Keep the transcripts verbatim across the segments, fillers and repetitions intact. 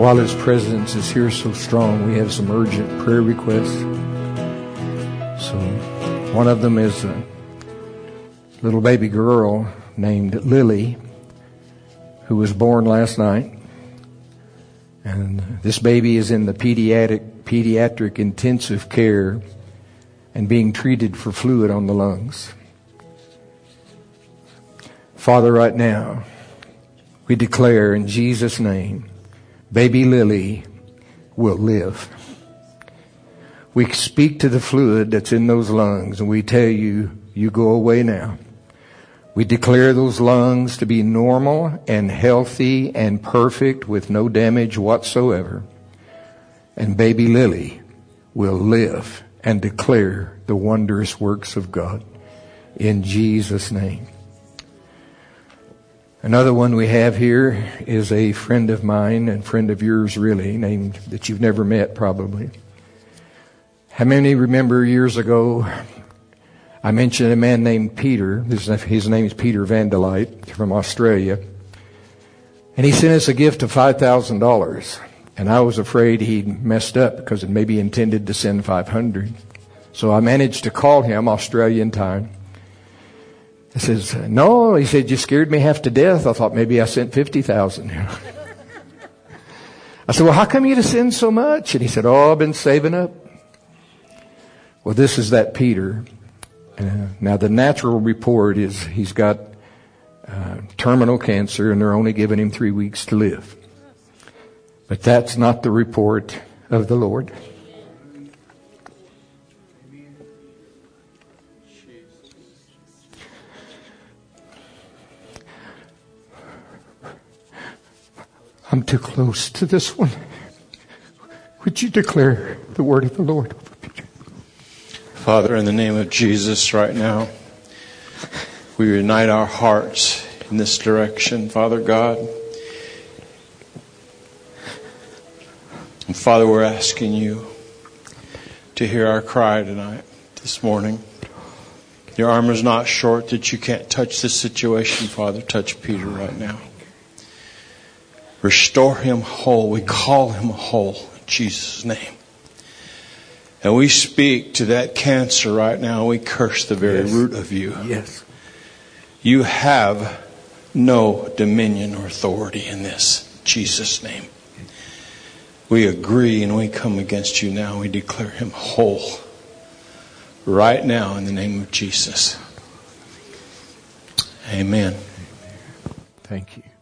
While His presence is here so strong, we have some urgent prayer requests. So one of them is a little baby girl named Lily, who was born last night. And this baby is in the pediatric, pediatric intensive care and being treated for fluid on the lungs. Father, right now, we declare in Jesus' name, baby Lily will live. We speak to the fluid that's in those lungs and we tell you, you go away now. We declare those lungs to be normal and healthy and perfect with no damage whatsoever. And baby Lily will live and declare the wondrous works of God in Jesus' name. Another one we have here is a friend of mine and friend of yours really, named that you've never met probably. How many remember years ago I mentioned a man named Peter. His, his name is Peter Vandelite from Australia. And he sent us a gift of five thousand dollars. And I was afraid he'd messed up because it maybe intended to send five hundred dollars. So I managed to call him Australian time. He says, no, he said, you scared me half to death. I thought maybe I sent fifty thousand dollars. I said, well, how come you to send so much? And he said, oh, I've been saving up. Well, this is that Peter. Uh, now, the natural report is he's got uh, terminal cancer and they're only giving him three weeks to live. But that's not the report of the Lord. I'm too close to this one. Would you declare the word of the Lord over Peter? Father, in the name of Jesus right now, we unite our hearts in this direction, Father God. And Father, we're asking you to hear our cry tonight, this morning. Your arm is not short that you can't touch this situation, Father. Touch Peter right now. Restore him whole. We call him whole in Jesus' name. And we speak to that cancer right now. We curse the very yes. root of you. Yes. You have no dominion or authority in this. In Jesus' name. We agree and we come against you now. We declare him whole. Right now in the name of Jesus. Amen. Thank you.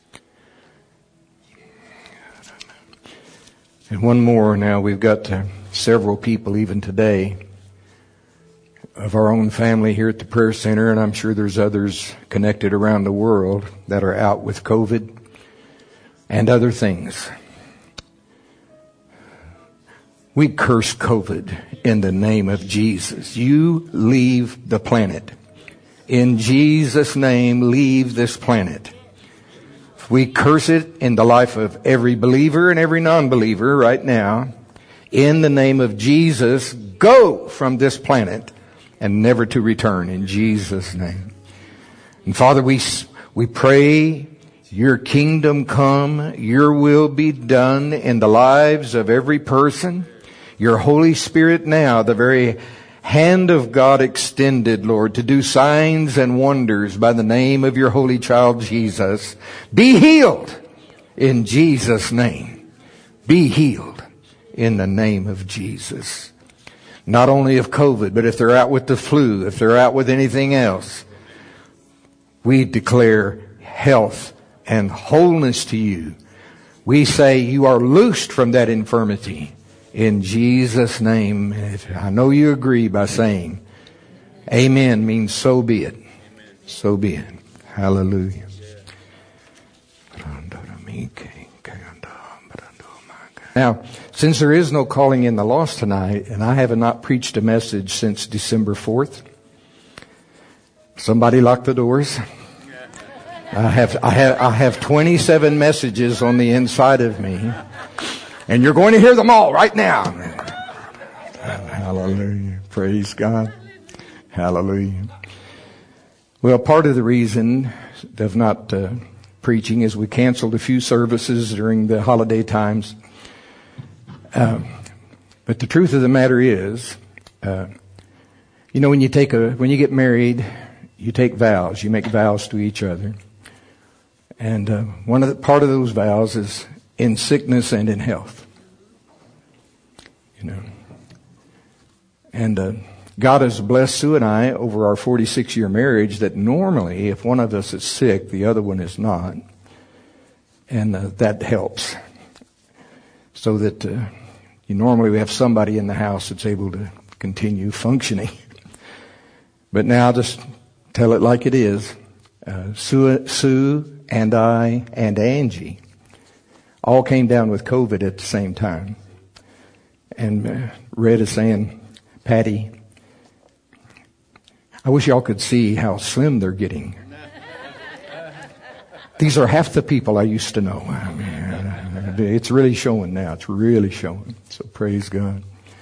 And one more now. We've got uh, several people even today of our own family here at the prayer center, and I'm sure there's others connected around the world that are out with COVID and other things. We curse COVID in the name of Jesus. You leave the planet. In Jesus' name, leave this planet. We curse it in the life of every believer and every non-believer right now. In the name of Jesus, go from this planet and never to return in Jesus' name. And Father, we, we pray your kingdom come, your will be done in the lives of every person. Your Holy Spirit now, the very hand of God extended, Lord, to do signs and wonders by the name of your holy child Jesus. Be healed in Jesus' name. Be healed in the name of Jesus. Not only of COVID, but if they're out with the flu, if they're out with anything else, we declare health and wholeness to you. We say you are loosed from that infirmity. In Jesus' name. I know you agree by saying amen means so be it. So be it. Hallelujah. Now, since there is no calling in the lost tonight, and I have not preached a message since December fourth, somebody lock the doors. I have, I have, I have twenty-seven messages on the inside of me. And you're going to hear them all right now. Hallelujah. Praise God. Hallelujah. Well, part of the reason of not uh, preaching as we canceled a few services during the holiday times. Uh, but the truth of the matter is, uh, you know, when you take a, when you get married, you take vows. You make vows to each other. And uh, one of the, part of those vows is in sickness and in health. You know. And uh, God has blessed Sue and I over our forty-six year marriage that normally if one of us is sick, the other one is not. And uh, that helps. So that uh, you normally we have somebody in the house that's able to continue functioning. But now just tell it like it is. Uh, Sue, Sue and I and Angie all came down with COVID at the same time. And uh, Red is saying, Patty, I wish y'all could see how slim they're getting. These are half the people I used to know. I mean, it's really showing now. It's really showing. So praise God.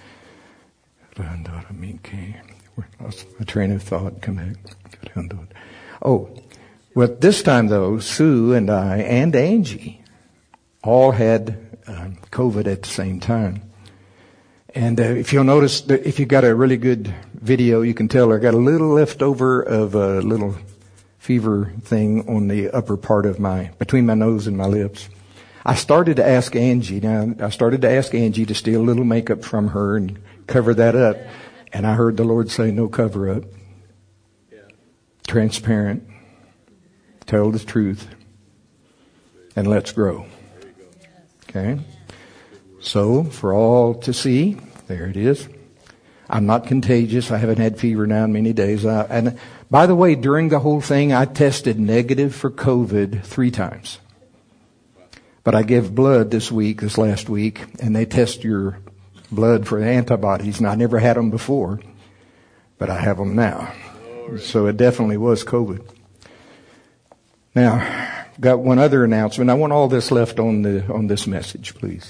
My train of thought. Come back. Oh, well, this time though, Sue and I and Angie all had uh, COVID at the same time. And uh, if you'll notice, that if you got a really good video, you can tell I got a little leftover of a little fever thing on the upper part of my, between my nose and my lips. I started to ask Angie, now I started to ask Angie to steal a little makeup from her and cover that up. And I heard the Lord say, no cover up. Yeah. Transparent. Tell the truth. And let's grow. Okay. So, for all to see, there it is. I'm not contagious. I haven't had fever now in many days. I, and by the way, during the whole thing, I tested negative for COVID three times. But I gave blood this week, this last week, and they test your blood for antibodies, and I never had them before, but I have them now. So it definitely was COVID. Now, got one other announcement. I want all this left on the on this message, please.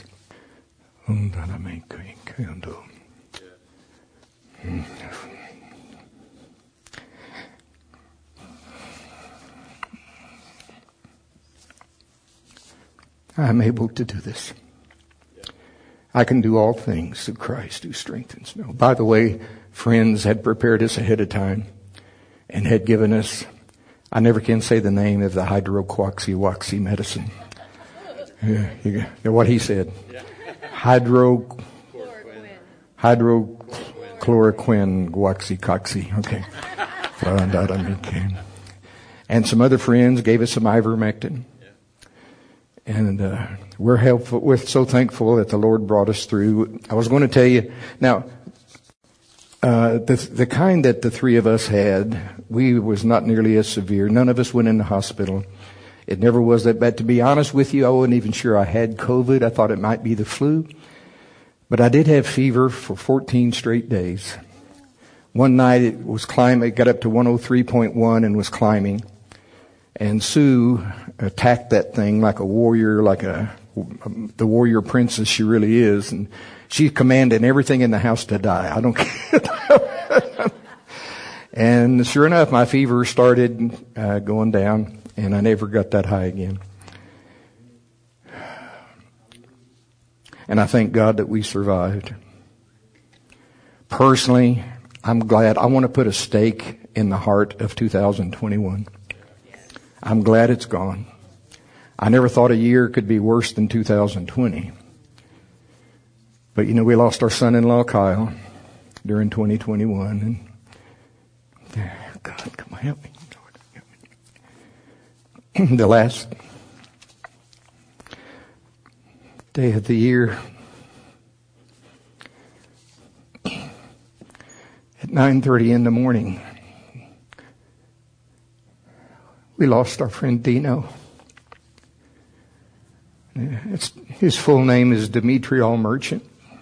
I'm able to do this. I can do all things through Christ who strengthens me. By the way, friends had prepared us ahead of time and had given us, I never can say the name of the hydroxywaxy medicine. Yeah, you, what he said. Hydro, hydrochloroquine, guaxycoxy. Okay. And some other friends gave us some ivermectin. And uh, we're helpful. We're so thankful that the Lord brought us through. I was going to tell you now, uh, the the kind that the three of us had, we was not nearly as severe. None of us went in the hospital. It never was that bad. To be honest with you, I wasn't even sure I had COVID. I thought it might be the flu, but I did have fever for fourteen straight days. One night it was climbing. It got up to one oh three point one and was climbing. And Sue attacked that thing like a warrior, like a the warrior princess she really is, and she commanded everything in the house to die. I don't care. And sure enough, my fever started uh, going down, and I never got that high again. And I thank God that we survived. Personally, I'm glad. I want to put a stake in the heart of two thousand twenty-one. I'm glad it's gone. I never thought a year could be worse than two thousand twenty. But you know, we lost our son-in-law Kyle during twenty twenty-one. And God, come on, help me. Lord, help me. The last day of the year, at nine thirty in the morning, we lost our friend Dino. It's, his full name is Dimitri Allmerchant.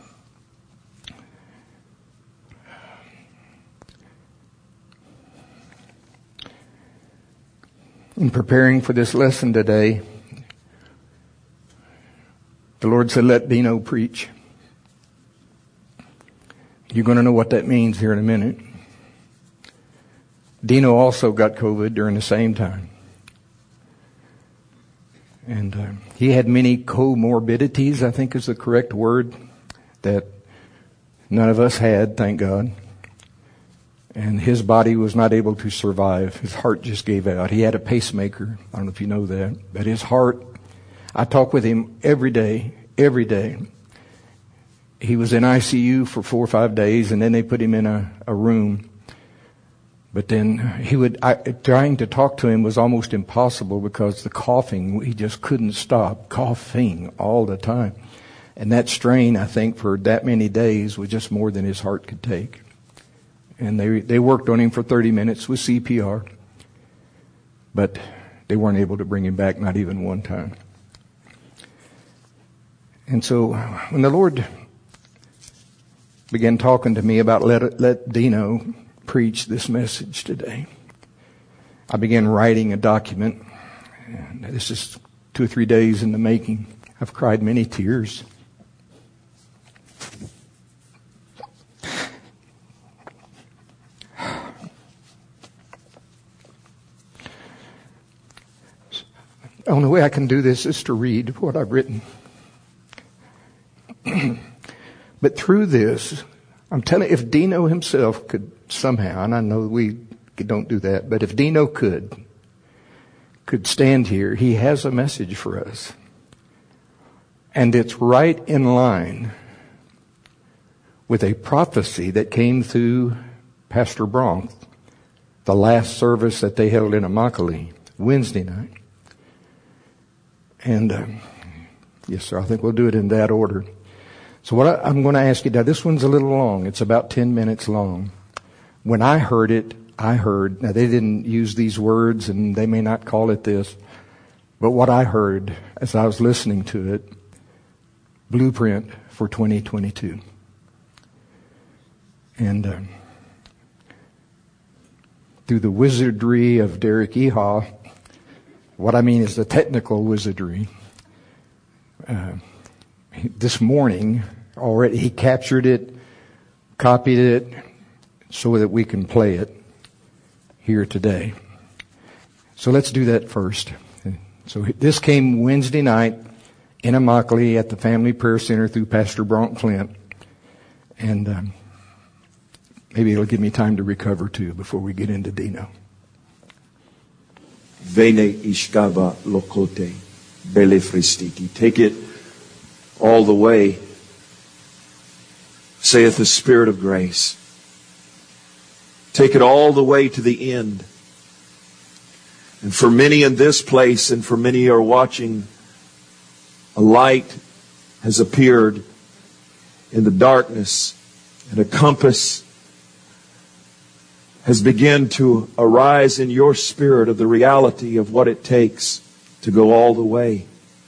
In preparing for this lesson today, the Lord said, let Dino preach. You're going to know what that means here in a minute. Dino also got COVID during the same time. And uh, he had many comorbidities, I think is the correct word, that none of us had, thank God. And his body was not able to survive. His heart just gave out. He had a pacemaker. I don't know if you know that. But his heart, I talk with him every day, every day. He was in I C U for four or five days, and then they put him in a, a room. But then he would, I, trying to talk to him was almost impossible because the coughing, he just couldn't stop coughing all the time. And that strain, I think, for that many days was just more than his heart could take. And they they worked on him for thirty minutes with C P R. But they weren't able to bring him back, not even one time. And so when the Lord began talking to me about let, let Dino preach this message today, I began writing a document. And this is two or three days in the making. I've cried many tears. The only way I can do this is to read what I've written. But through this, I'm telling you, if Dino himself could somehow, and I know we don't do that, but if Dino could, could stand here, he has a message for us. And it's right in line with a prophecy that came through Pastor Bronk, the last service that they held in Immokalee, Wednesday night. And, um, yes, sir, I think we'll do it in that order. So what I, I'm going to ask you now, this one's a little long. It's about ten minutes long. When I heard it, I heard, now they didn't use these words and they may not call it this, but what I heard as I was listening to it, blueprint for twenty twenty-two. And um, through the wizardry of Derek Ehaw, what I mean is the technical wizardry. Uh, this morning, already he captured it, copied it, so that we can play it here today. So let's do that first. So this came Wednesday night in Immokalee at the Family Prayer Center through Pastor Bronk Flint. And um, maybe it'll give me time to recover too before we get into Dino. Vene ishkava lokote belefristiki. Take it all the way, saith the Spirit of grace. Take it all the way to the end. And for many in this place and for many who are watching, a light has appeared in the darkness, and a compass has begun to arise in your spirit of the reality of what it takes to go all the way.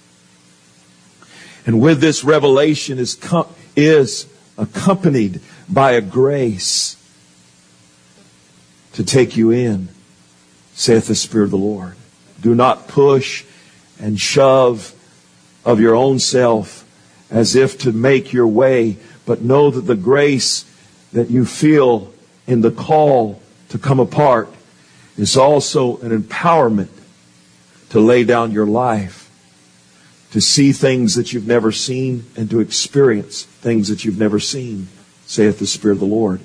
And with this revelation is com- is accompanied by a grace to take you in, saith the Spirit of the Lord. Do not push and shove of your own self as if to make your way, but know that the grace that you feel in the call to come apart is also an empowerment to lay down your life, to see things that you've never seen, and to experience things that you've never seen, saith the Spirit of the Lord.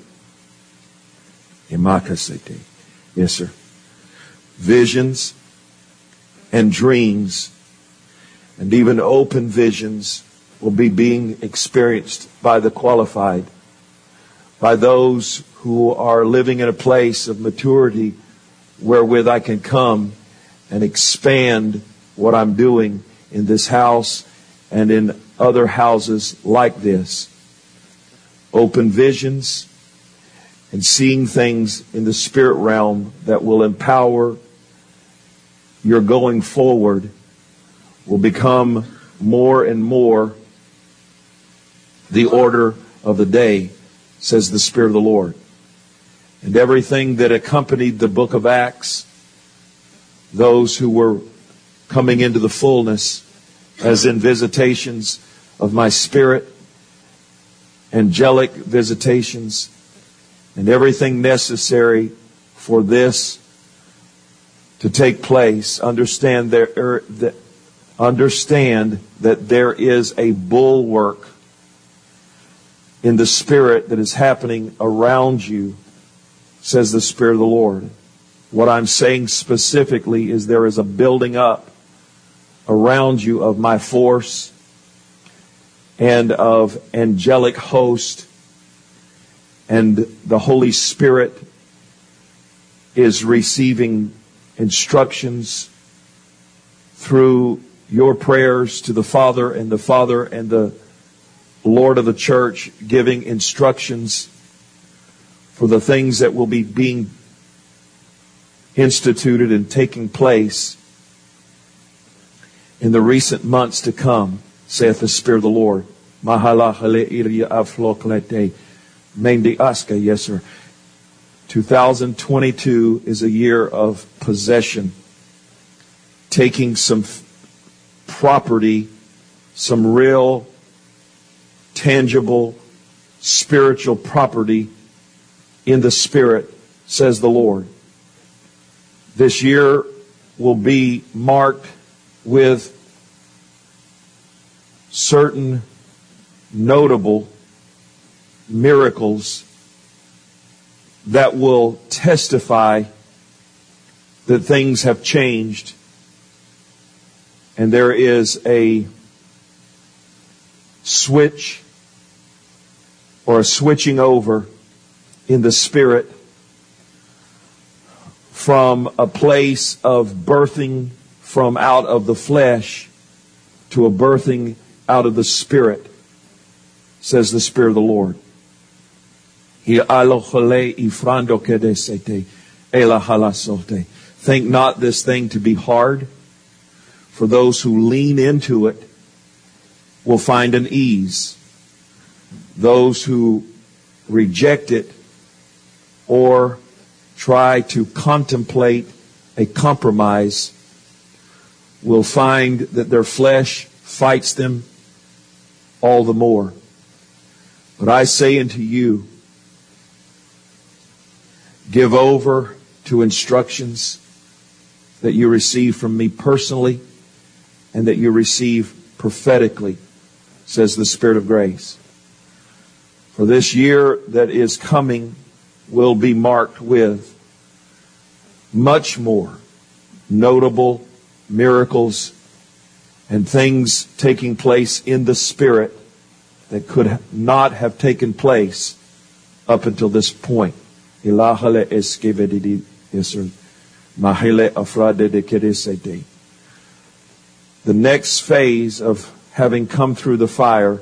Imakasete. Yes, sir. Visions and dreams and even open visions will be being experienced by the qualified, by those who are living in a place of maturity wherewith I can come and expand what I'm doing in this house and in other houses like this. Open visions and seeing things in the spirit realm that will empower your going forward will become more and more the order of the day, says the Spirit of the Lord. And everything that accompanied the book of Acts, those who were coming into the fullness, as in visitations of my spirit, angelic visitations, and everything necessary for this to take place. Understand there, er, that understand that there is a bulwark in the Spirit that is happening around you, says the Spirit of the Lord. What I'm saying specifically is there is a building up around you of my force and of angelic host, and the Holy Spirit is receiving instructions through your prayers to the Father, and the Father and the Lord of the church giving instructions for the things that will be being instituted and taking place in the recent months to come, saith the Spirit of the Lord. Yes, sir. two thousand twenty-two is a year of possession. Taking some property, some real, tangible, spiritual property in the Spirit, says the Lord. This year will be marked with certain notable miracles that will testify that things have changed, and there is a switch or a switching over in the Spirit from a place of birthing from out of the flesh to a birthing out of the Spirit, says the Spirit of the Lord. Think not this thing to be hard, for those who lean into it will find an ease. Those who reject it or try to contemplate a compromise will find that their flesh fights them all the more. But I say unto you, give over to instructions that you receive from me personally and that you receive prophetically, says the Spirit of grace. For this year that is coming will be marked with much more notable miracles and things taking place in the Spirit that could not have taken place up until this point. The next phase of having come through the fire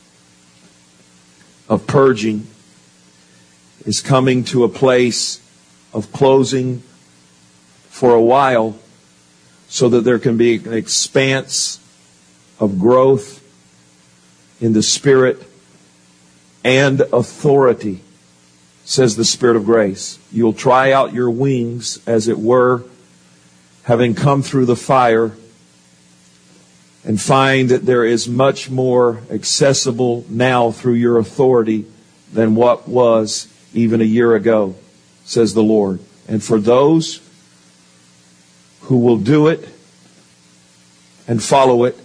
of purging is coming to a place of closing for a while, so that there can be an expanse of growth in the Spirit and authority, says the Spirit of grace. You'll try out your wings, as it were, having come through the fire, and find that there is much more accessible now through your authority than what was even a year ago, says the Lord. And for those who will do it and follow it,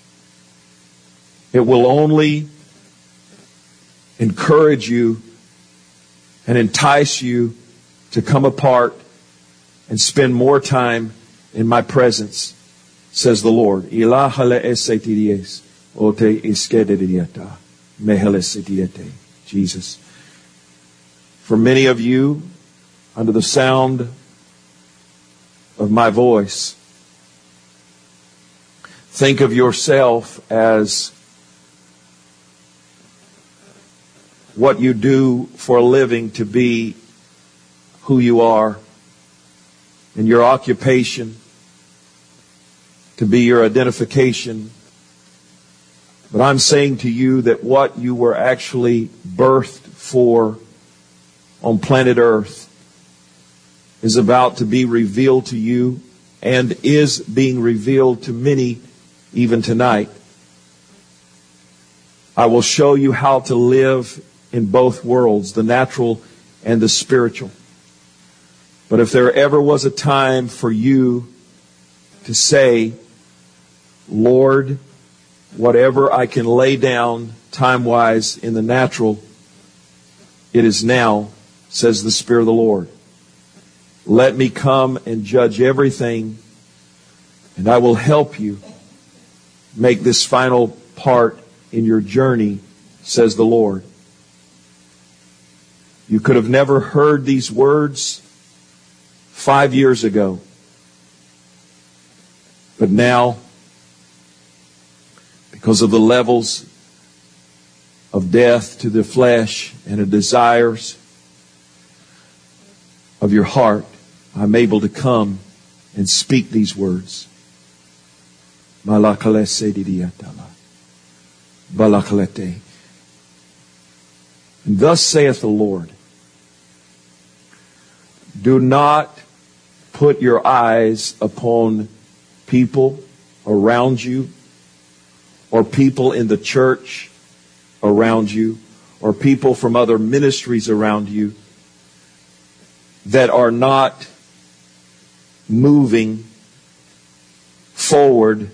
it will only encourage you and entice you to come apart and spend more time in my presence, says the Lord. Jesus. For many of you, under the sound of my voice, think of yourself as what you do for a living to be who you are, and your occupation to be your identification. But I'm saying to you that what you were actually birthed for on planet Earth is about to be revealed to you, and is being revealed to many even tonight. I will show you how to live in both worlds, the natural and the spiritual. But if there ever was a time for you to say, Lord, whatever I can lay down time-wise in the natural, it is now, says the Spirit of the Lord. Let me come and judge everything, and I will help you make this final part in your journey, says the Lord. You could have never heard these words five years ago. But now, because of the levels of death to the flesh and the desires of your heart, I'm able to come and speak these words. And thus saith the Lord, do not put your eyes upon people around you, or people in the church around you, or people from other ministries around you that are not moving forward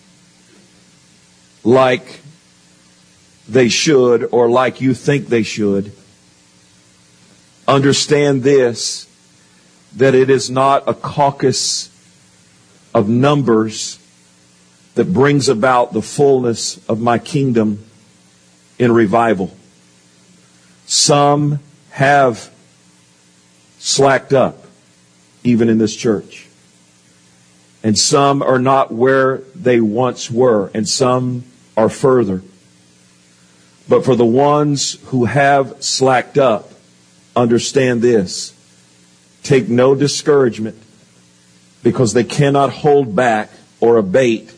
like they should or like you think they should. Understand this, that it is not a caucus of numbers that brings about the fullness of my kingdom in revival. Some have slacked up, even in this church. And some are not where they once were, and some are further. But for the ones who have slacked up, understand this. Take no discouragement, because they cannot hold back or abate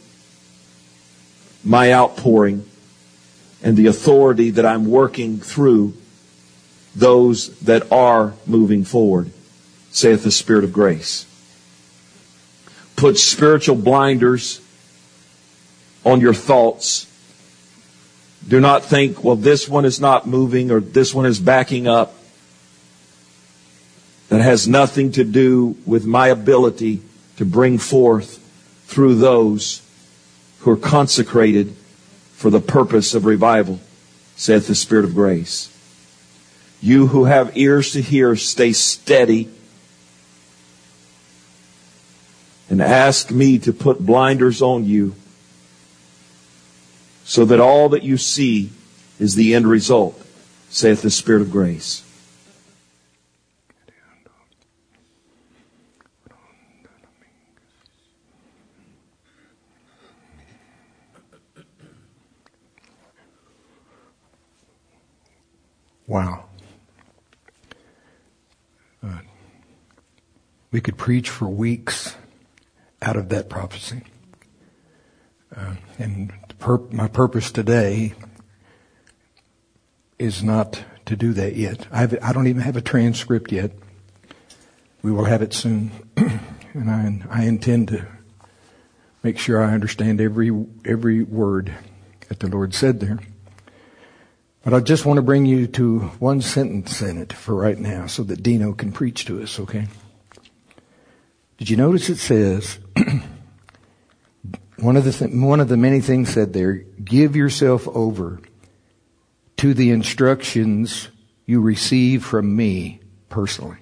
my outpouring and the authority that I'm working through those that are moving forward, saith the Spirit of grace. Put spiritual blinders on your thoughts. Do not think, well, this one is not moving or this one is backing up. That has nothing to do with my ability to bring forth through those who are consecrated for the purpose of revival, saith the Spirit of grace. You who have ears to hear, stay steady and ask me to put blinders on you so that all that you see is the end result, saith the Spirit of grace. Wow. Uh, we could preach for weeks out of that prophecy. Uh, and the pur- my purpose today is not to do that yet. I, have, I don't even have a transcript yet. We will have it soon. And I, I intend to make sure I understand every every word that the Lord said there. But I just want to bring you to one sentence in it for right now so that Dino can preach to us, okay? Did you notice it says, one of the th- one of the many things said there, give yourself over to the instructions you receive from me personally.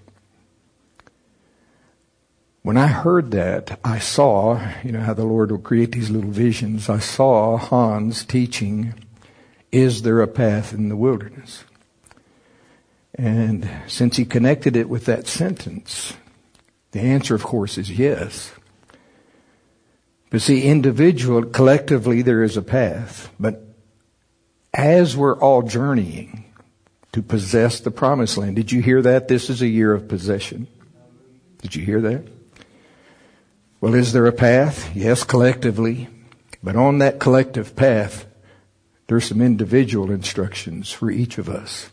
When I heard that, I saw, you know how the Lord will create these little visions. I saw Hans teaching, is there a path in the wilderness? And since he connected it with that sentence, the answer, of course, is yes. But see, individual, collectively, there is a path. But as we're all journeying to possess the promised land, did you hear that? This is a year of possession. Did you hear that? Well, is there a path? Yes, collectively. But on that collective path, there's some individual instructions for each of us.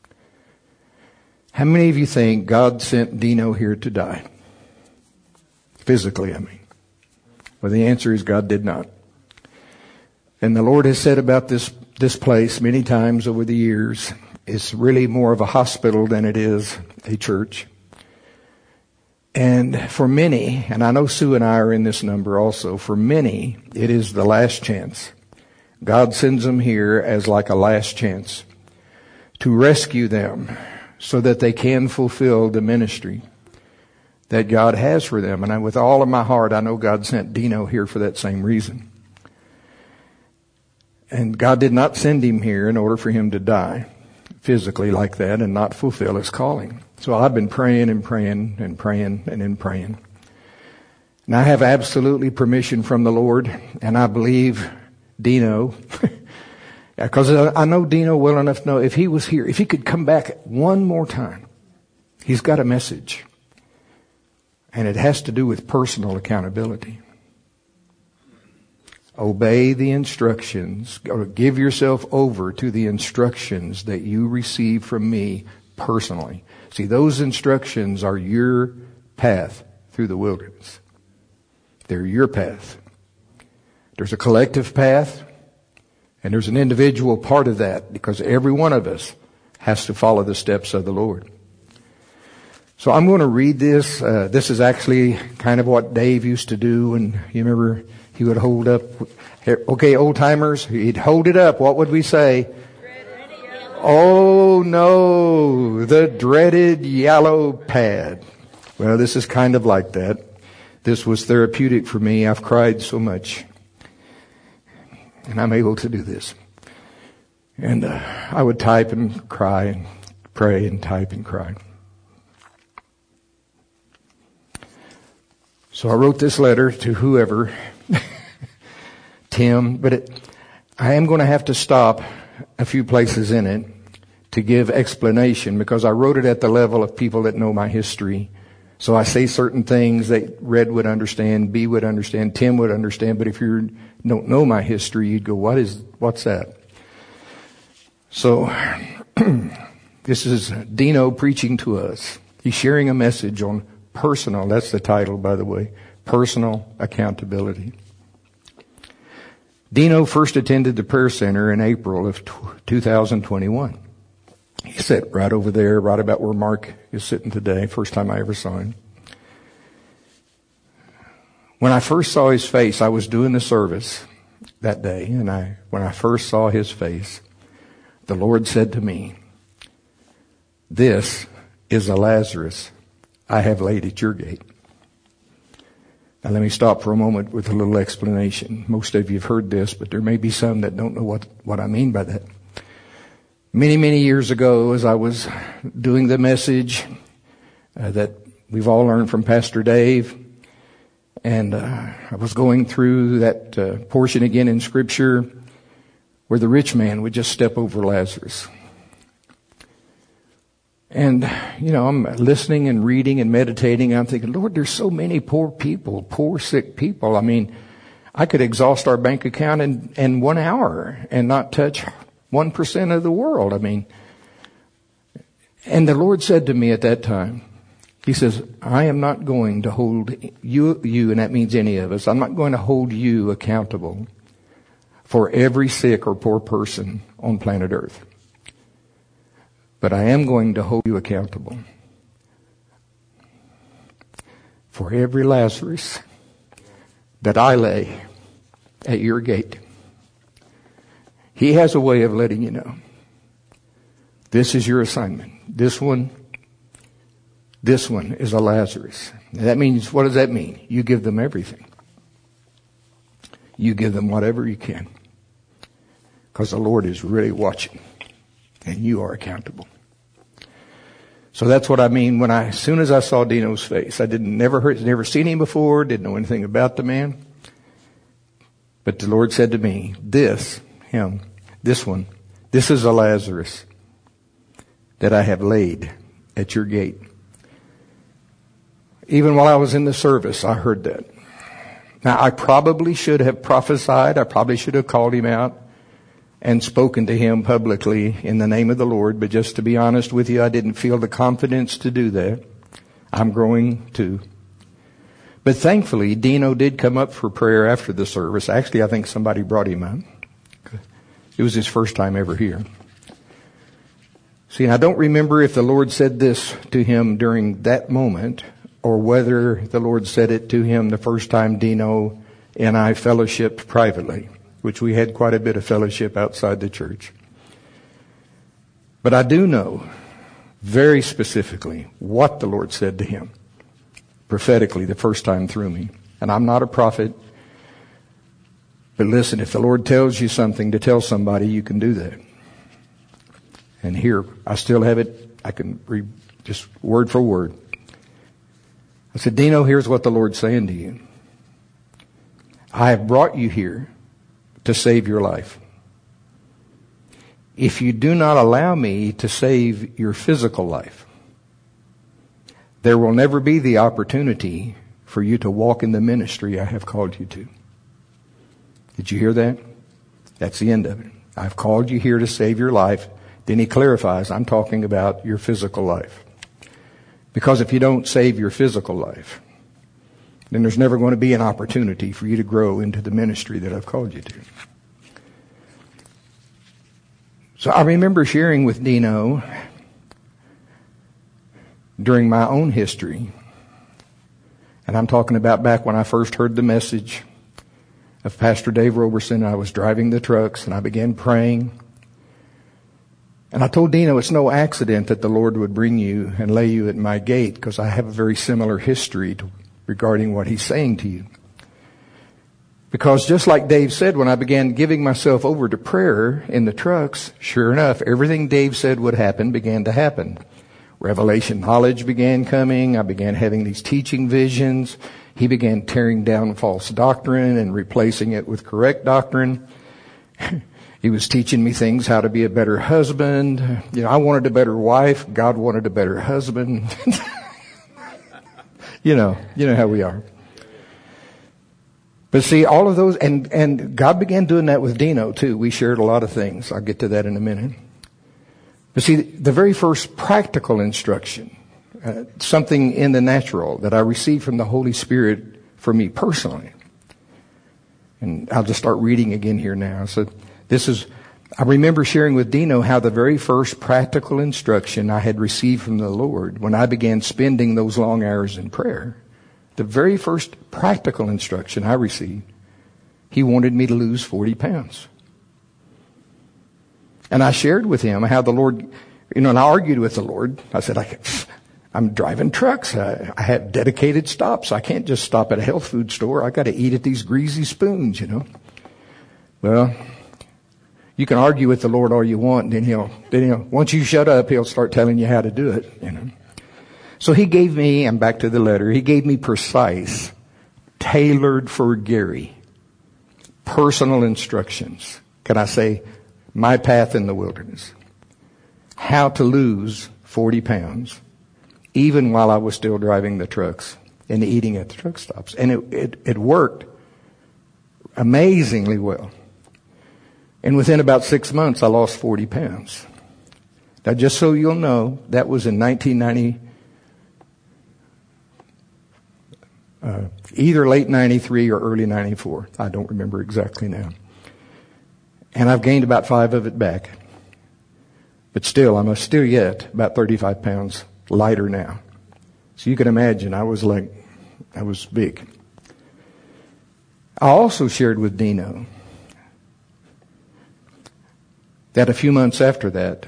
How many of you think God sent Dino here to die? Physically, I mean. Well, the answer is God did not. And the Lord has said about this, this place many times over the years, it's really more of a hospital than it is a church. And for many, and I know Sue and I are in this number also, for many, it is the last chance. God sends them here as like a last chance to rescue them so that they can fulfill the ministry that God has for them. And I, with all of my heart, I know God sent Dino here for that same reason. And God did not send him here in order for him to die physically like that and not fulfill his calling. So I've been praying and praying and praying and then praying. And I have absolutely permission from the Lord, and I believe Dino, because I know Dino well enough to know if he was here, if he could come back one more time, he's got a message. And it has to do with personal accountability. Obey the instructions, or give yourself over to the instructions that you receive from me personally. See, those instructions are your path through the wilderness. They're your path. There's a collective path, and there's an individual part of that, because every one of us has to follow the steps of the Lord. So I'm going to read this. Uh, this is actually kind of what Dave used to do, and you remember he would hold up, okay, old timers, he'd hold it up. What would we say? Oh no, the dreaded yellow pad. Well, this is kind of like that. This was therapeutic for me. I've cried so much. And I'm able to do this. And uh, I would type and cry and pray and type and cry. So I wrote this letter to whoever, Tim, but it, I am going to have to stop a few places in it to give explanation, because I wrote it at the level of people that know my history. So I say certain things that Red would understand, B would understand, Tim would understand, but if you don't know my history, you'd go, what is, what's that? So this is Dino preaching to us. He's sharing a message on personal, that's the title, by the way, personal accountability. Dino first attended the prayer center in April of two thousand twenty-one. He sat right over there, right about where Mark is sitting today, first time I ever saw him. When I first saw his face, I was doing the service that day, and I, when I first saw his face, the Lord said to me, "This is a Lazarus I have laid at your gate." Now let me stop for a moment with a little explanation. Most of you have heard this, but there may be some that don't know what, what I mean by that. Many, many years ago, as I was doing the message uh, that we've all learned from Pastor Dave, and uh, I was going through that uh, portion again in Scripture where the rich man would just step over Lazarus. And, you know, I'm listening and reading and meditating. I'm thinking, Lord, there's so many poor people, poor, sick people. I mean, I could exhaust our bank account in, in one hour and not touch one percent of the world. I mean, and the Lord said to me at that time, He says, I am not going to hold you, you, and that means any of us, I'm not going to hold you accountable for every sick or poor person on planet Earth. But I am going to hold you accountable for every Lazarus that I lay at your gate. He has a way of letting you know. This is your assignment. This one, this one is a Lazarus. That means, what does that mean? You give them everything. You give them whatever you can. Because the Lord is really watching. And you are accountable. So that's what I mean when I, as soon as I saw Dino's face, I didn't never heard, never seen him before, didn't know anything about the man. But the Lord said to me, this, him, this one, this is a Lazarus that I have laid at your gate. Even while I was in the service, I heard that. Now, I probably should have prophesied. I probably should have called him out and spoken to him publicly in the name of the Lord. But just to be honest with you, I didn't feel the confidence to do that. I'm growing too. But thankfully, Dino did come up for prayer after the service. Actually, I think somebody brought him up. It was his first time ever here. See, I don't remember if the Lord said this to him during that moment or whether the Lord said it to him the first time Dino and I fellowshipped privately, which we had quite a bit of fellowship outside the church. But I do know very specifically what the Lord said to him prophetically the first time through me. And I'm not a prophet. But listen, if the Lord tells you something to tell somebody, you can do that. And here, I still have it. I can read just word for word. I said, Dino, here's what the Lord's saying to you. I have brought you here to save your life. If you do not allow me to save your physical life, there will never be the opportunity for you to walk in the ministry I have called you to. Did you hear that? That's the end of it. I've called you here to save your life. Then he clarifies, I'm talking about your physical life. Because if you don't save your physical life, then there's never going to be an opportunity for you to grow into the ministry that I've called you to. So I remember sharing with Dino during my own history, and I'm talking about back when I first heard the message of Pastor Dave Roberson. I was driving the trucks and I began praying. And I told Dino it's no accident that the Lord would bring you and lay you at my gate, because I have a very similar history to, regarding what he's saying to you. Because just like Dave said, when I began giving myself over to prayer in the trucks, sure enough, everything Dave said would happen began to happen. Revelation knowledge began coming. I began having these teaching visions. He began tearing down false doctrine and replacing it with correct doctrine. He was teaching me things, how to be a better husband. You know, I wanted a better wife. God wanted a better husband. you know, you know how we are. But see, all of those, and, and God began doing that with Dino too. We shared a lot of things. I'll get to that in a minute. But see, the very first practical instruction, uh, something in the natural that I received from the Holy Spirit for me personally. And I'll just start reading again here now. So this is, I remember sharing with Dino how the very first practical instruction I had received from the Lord when I began spending those long hours in prayer, the very first practical instruction I received, he wanted me to lose forty pounds. And I shared with him how the Lord, you know, and I argued with the Lord. I said, I, I'm driving trucks. I, I have dedicated stops. I can't just stop at a health food store. I got to eat at these greasy spoons, you know. Well, you can argue with the Lord all you want, and then he'll, then he'll, once you shut up, he'll start telling you how to do it, you know. So he gave me, I'm back to the letter, he gave me precise, tailored for Gary, personal instructions. Can I say, my path in the wilderness. How to lose forty pounds, even while I was still driving the trucks and eating at the truck stops. And it, it, it worked amazingly well. And within about six months, I lost forty pounds. Now, just so you'll know, that was in nineteen ninety, uh, either late ninety-three or early ninety-four. I don't remember exactly now. And I've gained about five of it back. But still, I'm still yet about thirty-five pounds lighter now. So you can imagine, I was like, I was big. I also shared with Dino that a few months after that,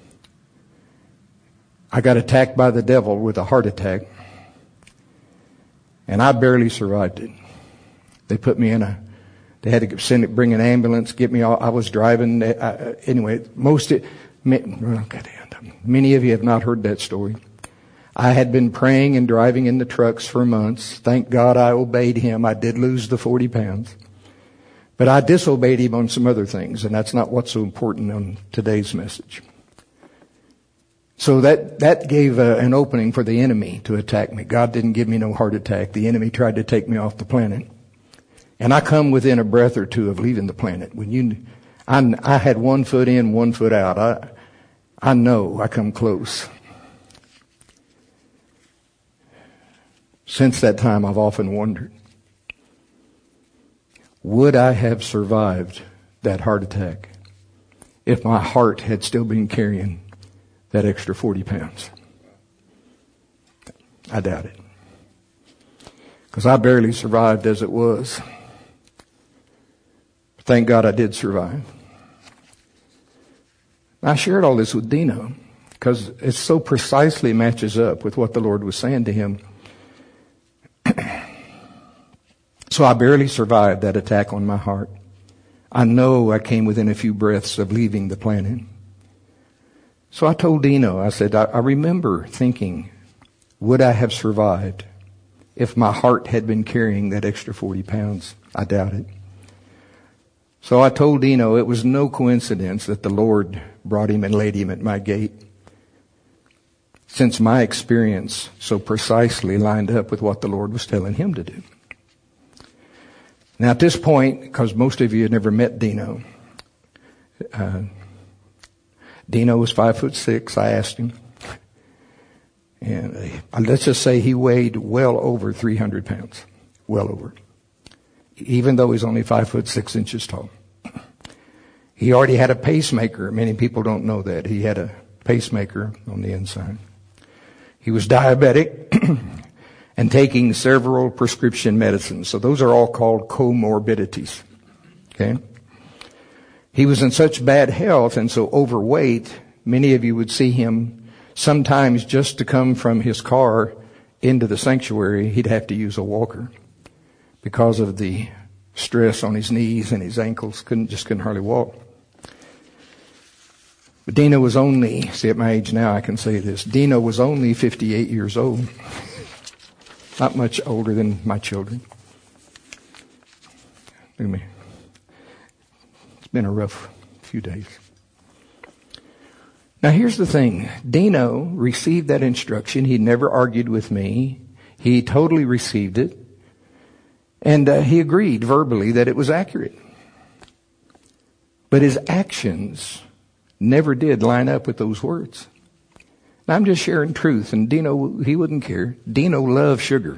I got attacked by the devil with a heart attack. And I barely survived it. They put me in a, they had to send it, bring an ambulance, get me all, I was driving. I, anyway, most, it, many of you have not heard that story. I had been praying and driving in the trucks for months. Thank God I obeyed him. I did lose the forty pounds. But I disobeyed him on some other things, and that's not what's so important on today's message. So that, that gave uh, an opening for the enemy to attack me. God didn't give me no heart attack. The enemy tried to take me off the planet. And I come within a breath or two of leaving the planet. When you, I, I had one foot in, one foot out. I, I know I come close. Since that time, I've often wondered, would I have survived that heart attack if my heart had still been carrying that extra forty pounds? I doubt it. Because I barely survived as it was. Thank God I did survive. I shared all this with Dino because it so precisely matches up with what the Lord was saying to him. So I barely survived that attack on my heart. I know I came within a few breaths of leaving the planet. So I told Dino, I said, I, I remember thinking, would I have survived if my heart had been carrying that extra forty pounds? I doubt it. So I told Dino it was no coincidence that the Lord brought him and laid him at my gate, since my experience so precisely lined up with what the Lord was telling him to do. Now at this point, because most of you have never met Dino, uh, Dino was five foot six. I asked him, and uh, let's just say he weighed well over three hundred pounds, well over, even though he's only five foot six inches tall. He already had a pacemaker. Many people don't know that. He had a pacemaker on the inside. He was diabetic and taking several prescription medicines. So those are all called comorbidities. Okay? He was in such bad health and so overweight, many of you would see him sometimes just to come from his car into the sanctuary, he'd have to use a walker because of the stress on his knees and his ankles. Couldn't, just couldn't hardly walk. But Dino was only, see at my age now I can say this, Dino was only fifty-eight years old. Not much older than my children. Look at me. It's been a rough few days. Now here's the thing. Dino received that instruction. He never argued with me. He totally received it. And uh, he agreed verbally that it was accurate. But his actions never did line up with those words. Now, I'm just sharing truth, and Dino, he wouldn't care. Dino loved sugar.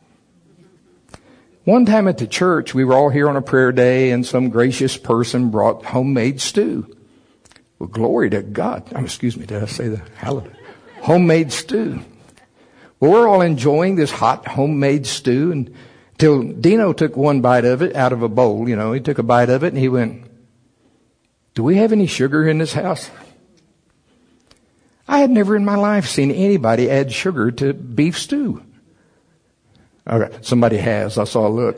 One time at the church, we were all here on a prayer day, and some gracious person brought homemade stew. Well, glory to God. Oh, excuse me, did I say the hallelujah? Homemade stew. Well, we're all enjoying this hot homemade stew, and till Dino took one bite of it out of a bowl, you know, he took a bite of it, and he went, do we have any sugar in this house? I had never in my life seen anybody add sugar to beef stew. Okay, somebody has. I saw a look.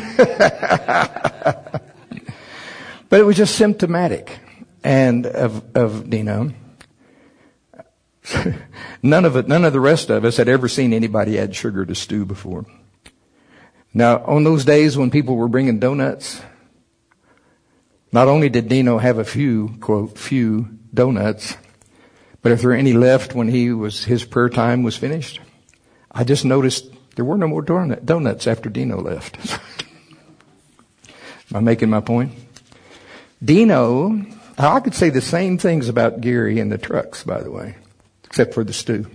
But it was just symptomatic and of, of Dino. None of it, none of the rest of us had ever seen anybody add sugar to stew before. Now, on those days when people were bringing donuts, not only did Dino have a few, quote, few donuts, but if there were any left when he was, his prayer time was finished, I just noticed there were no more donut, donuts after Dino left. Am I making my point? Dino, I could say the same things about Gary and the trucks, by the way, except for the stew.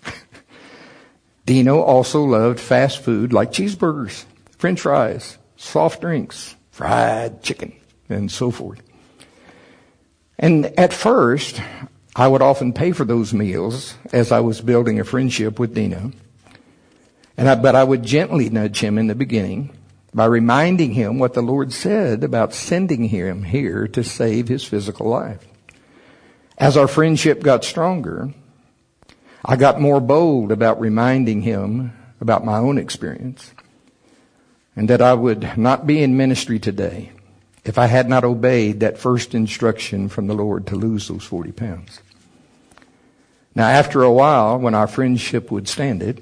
Dino also loved fast food like cheeseburgers, French fries, soft drinks, fried chicken, and so forth. And at first, I would often pay for those meals as I was building a friendship with Dino. And I, but I would gently nudge him in the beginning by reminding him what the Lord said about sending him here to save his physical life. As our friendship got stronger, I got more bold about reminding him about my own experience and that I would not be in ministry today if I had not obeyed that first instruction from the Lord to lose those forty pounds. Now, after a while, when our friendship would stand it,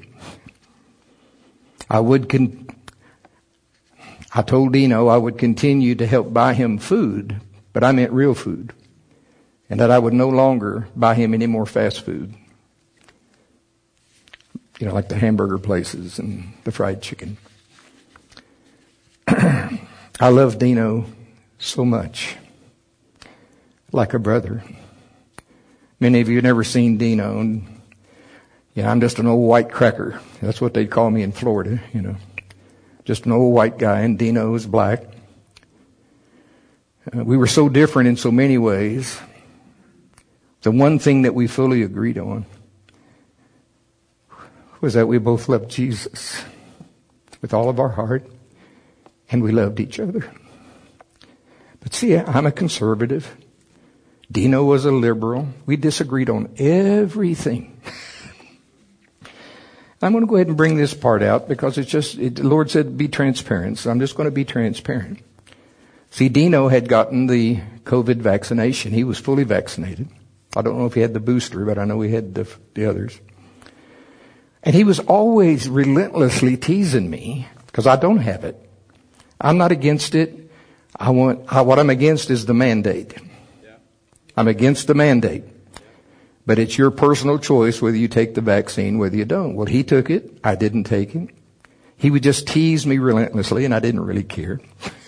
I would con- I told Dino I would continue to help buy him food, but I meant real food, and that I would no longer buy him any more fast food. You know, like the hamburger places and the fried chicken. I love Dino so much, like a brother. Many of you have never seen Dino, and yeah, I'm just an old white cracker. That's what they call me in Florida, you know. Just an old white guy, and Dino is black. Uh, we were so different in so many ways. The one thing that we fully agreed on was that we both loved Jesus. with all of our heart, and we loved each other. But see, I'm a conservative. Dino was a liberal. We disagreed on everything. I'm going to go ahead and bring this part out because it's just, it, the Lord said be transparent, so I'm just going to be transparent. See, Dino had gotten the COVID vaccination. He was fully vaccinated. I don't know if he had the booster, but I know he had the, the others. And he was always relentlessly teasing me because I don't have it. I'm not against it. I want, I, what I'm against is the mandate. I'm against the mandate. But it's your personal choice whether you take the vaccine, whether you don't. Well, he took it. I didn't take it. He would just tease me relentlessly, and I didn't really care.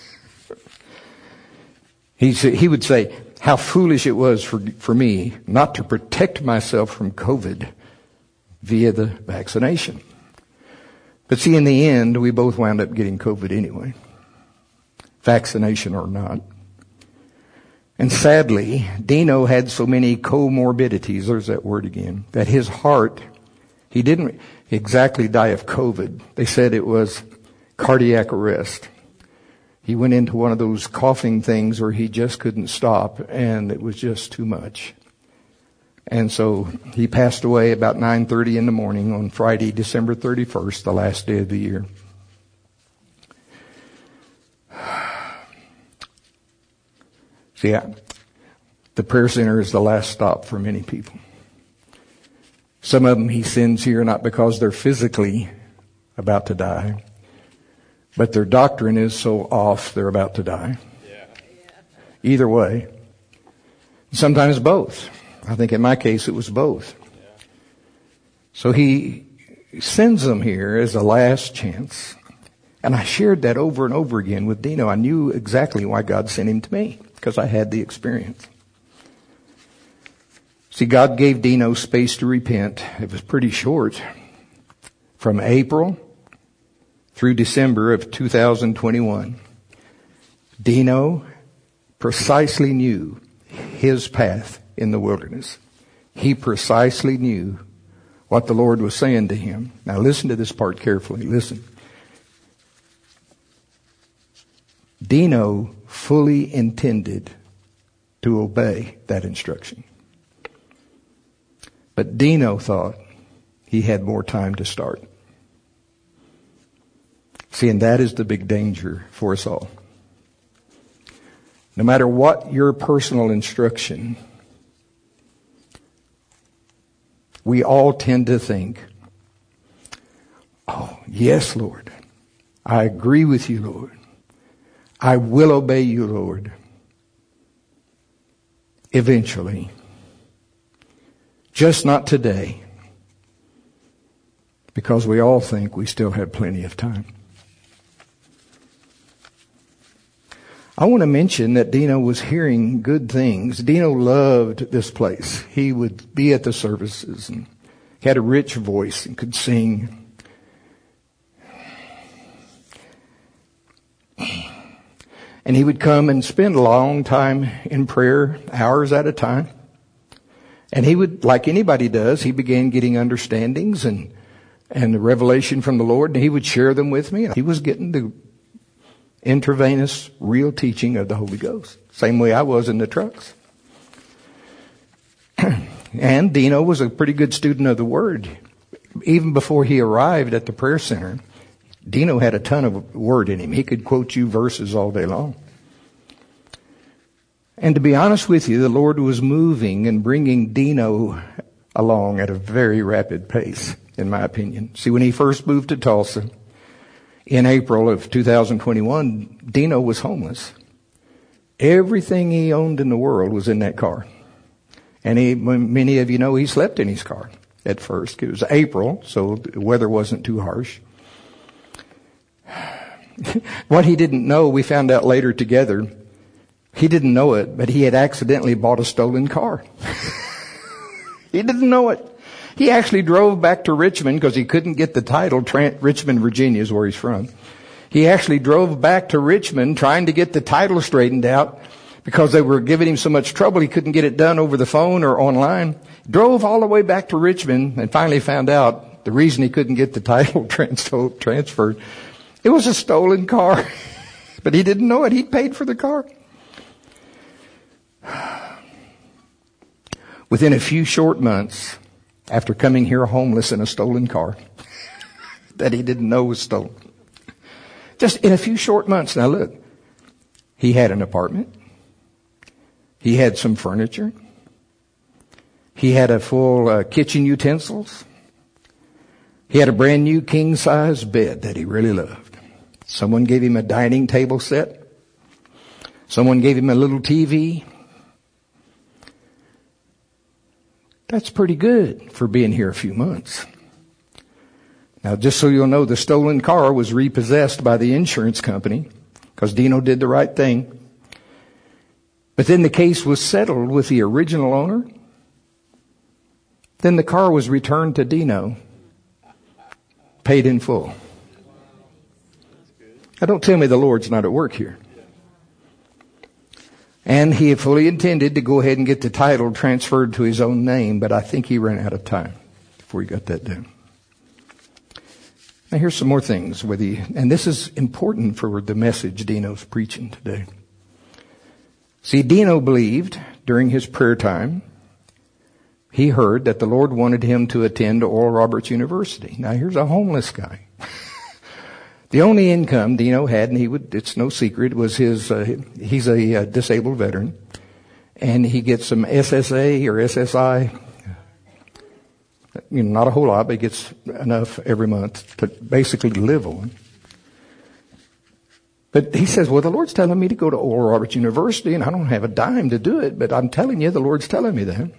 he, he would say how foolish it was for, for me not to protect myself from COVID via the vaccination. But see, in the end, we both wound up getting COVID anyway, vaccination or not. And sadly, Dino had so many comorbidities, there's that word again, that his heart, he didn't exactly die of COVID. They said it was cardiac arrest. He went into one of those coughing things where he just couldn't stop, and it was just too much. And so he passed away about nine thirty in the morning on Friday, December thirty-first, the last day of the year. See, I, the prayer center is the last stop for many people. Some of them he sends here not because they're physically about to die, but their doctrine is so off they're about to die. Yeah. Either way. Sometimes both. I think in my case it was both. Yeah. So he sends them here as a last chance. And I shared that over and over again with Dino. I knew exactly why God sent him to me, because I had the experience. See, God gave Dino space to repent. It was pretty short. From April through December of two thousand twenty-one, Dino precisely knew his path in the wilderness. He precisely knew what the Lord was saying to him. Now listen to this part carefully. Listen. Dino fully intended to obey that instruction. But Dino thought he had more time to start. See, and that is the big danger for us all. No matter what your personal instruction, we all tend to think, oh, yes, Lord. I agree with you, Lord. I will obey you, Lord. Eventually. Just not today. Because we all think we still have plenty of time. I want to mention that Dino was hearing good things. Dino loved this place. He would be at the services and had a rich voice and could sing. And he would come and spend a long time in prayer, hours at a time. And he would, like anybody does, he began getting understandings and, and the revelation from the Lord, and he would share them with me. He was getting the intravenous, real teaching of the Holy Ghost. Same way I was in the trucks. And Dino was a pretty good student of the Word. Even before he arrived at the prayer center, Dino had a ton of Word in him. He could quote you verses all day long. And to be honest with you, the Lord was moving and bringing Dino along at a very rapid pace, in my opinion. See, when he first moved to Tulsa in April of two thousand twenty-one, Dino was homeless. Everything he owned in the world was in that car. And he, many of you know, he slept in his car at first. It was April, so the weather wasn't too harsh. What he didn't know, we found out later together, he didn't know it, but he had accidentally bought a stolen car. He didn't know it. He actually drove back to Richmond because he couldn't get the title. Trent, Richmond, Virginia is where he's from. He actually drove back to Richmond trying to get the title straightened out because they were giving him so much trouble he couldn't get it done over the phone or online. Drove all the way back to Richmond and finally found out the reason he couldn't get the title trans- transferred It was a stolen car, but he didn't know it. He paid for the car. Within a few short months, after coming here homeless in a stolen car that he didn't know was stolen, just in a few short months, now look, he had an apartment. He had some furniture. He had a full uh, kitchen utensils. He had a brand new king-size bed that he really loved. Someone gave him a dining table set. Someone gave him a little T V. That's pretty good for being here a few months. Now, just so you'll know, the stolen car was repossessed by the insurance company because Dino did the right thing. But then the case was settled with the original owner. Then the car was returned to Dino, paid in full. Now, don't tell me the Lord's not at work here. And he had fully intended to go ahead and get the title transferred to his own name, but I think he ran out of time before he got that done. Now here's some more things with you, and this is important for the message Dino's preaching today. See, Dino believed during his prayer time, he heard that the Lord wanted him to attend Oral Roberts University. Now here's a homeless guy. The only income Dino had, and he would, it's no secret, was his, uh, he's a uh, disabled veteran, and he gets some S S A or S S I, you know, not a whole lot, but he gets enough every month to basically live on. But he says, well, the Lord's telling me to go to Oral Roberts University, and I don't have a dime to do it, but I'm telling you, the Lord's telling me that.